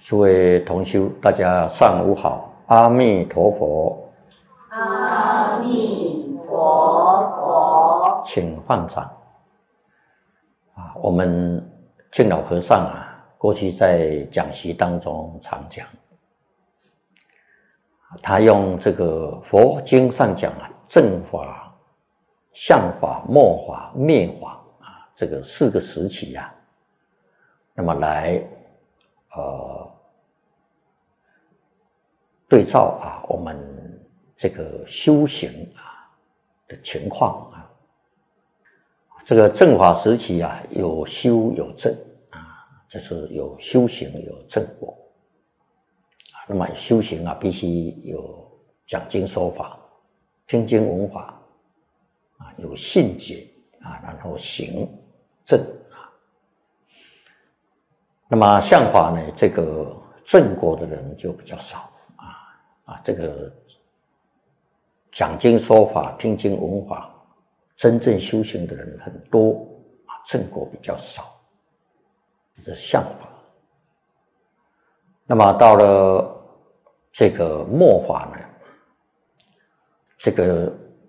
诸位同修，大家上午好，阿弥陀佛。 阿弥陀佛。 请放掌。我们净老和尚过去在讲习当中常讲，他用这个佛经上讲正法、相法、末法、灭法这个4个时期那么来对照我们这个修行的情况这个正法时期有修有正就是有修行有正果那么修行必须有讲经说法、听经闻法有信解然后行正那么相法呢，这个正果的人就比较少这个讲经说法、听经闻法，真正修行的人很多正果比较少，这是相法。那么到了这个末法呢，这个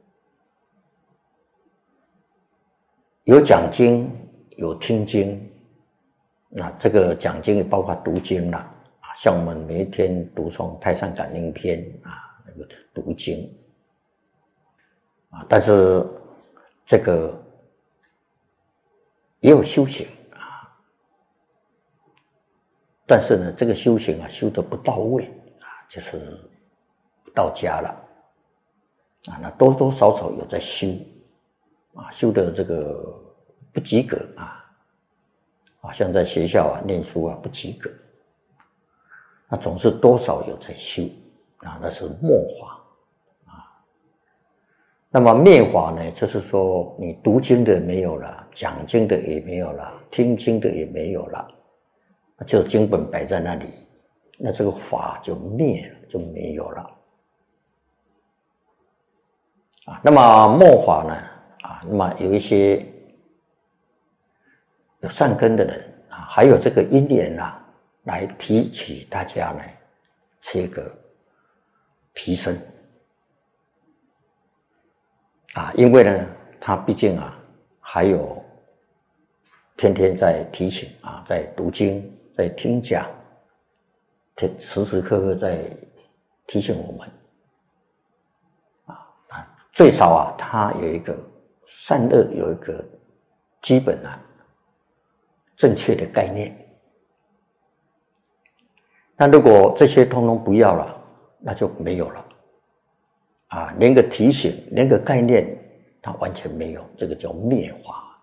有讲经有听经，那这个讲经也包括读经啦像我们每一天读诵《太上感应篇》那个读经但是这个也有修行但是呢，这个修行修得不到位就是不到家了那多多少少有在修修的这个不及格像在学校念书不及格。那总是多少有在修那是末法那么灭法呢，就是说你读经的没有了，讲经的也没有了，听经的也没有了，就经本摆在那里，那这个法就灭了，就没有了那么末法呢那么有一些有善根的人还有这个因缘来提起大家呢这个提升因为呢他毕竟还有天天在提醒在读经在听讲时时刻刻在提醒我们最少他有一个善恶有一个基本正确的概念。那如果这些通通不要了，那就没有了连个提醒连个概念它完全没有，这个叫灭法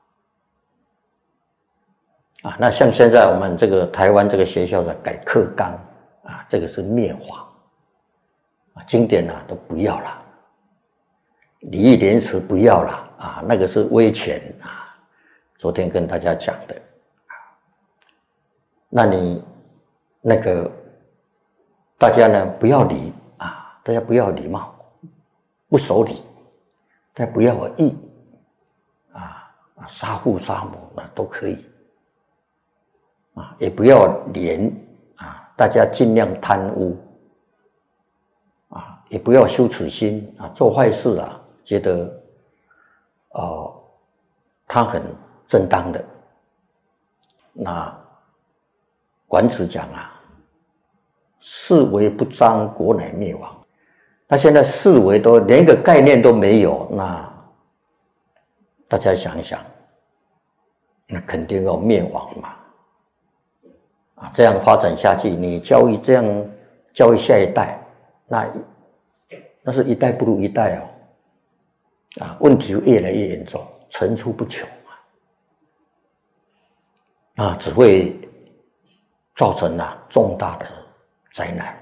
那像现在我们这个台湾这个学校的改课纲这个是灭法经典都不要了，礼义廉耻不要了那个是威权昨天跟大家讲的那你那个大家呢不要礼大家不要礼貌，不守礼，大家不要义杀父杀母都可以也不要廉大家尽量贪污也不要羞耻心做坏事觉得他很正当的。那管子讲士为不彰，国乃灭亡。那现在士为都连个概念都没有，那大家想一想，那肯定要灭亡嘛这样发展下去，你教育这样教育下一代，那是一代不如一代问题越来越严重，层出不穷只会造成重大的灾难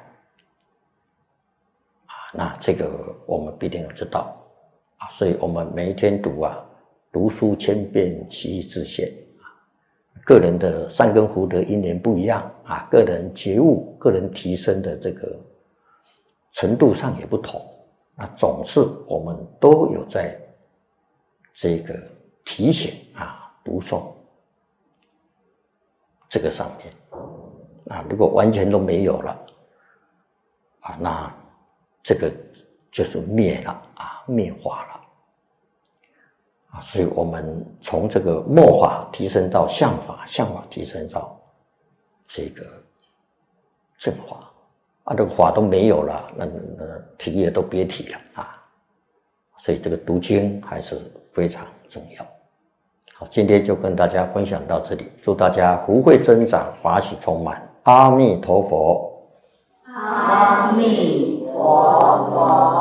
那这个我们必定要知道所以我们每一天读书千遍，其义自现个人的善根福德因缘不一样个人觉悟个人提升的这个程度上也不同总是我们都有在这个提醒读诵这个上面如果完全都没有了那这个就是灭了灭法了所以我们从这个末法提升到相法，相法提升到这个正法这个法都没有了，那提也都别提了所以这个读经还是非常重要。好，今天就跟大家分享到这里，祝大家福慧增长，法喜充满。阿弥陀佛。 阿弥陀佛。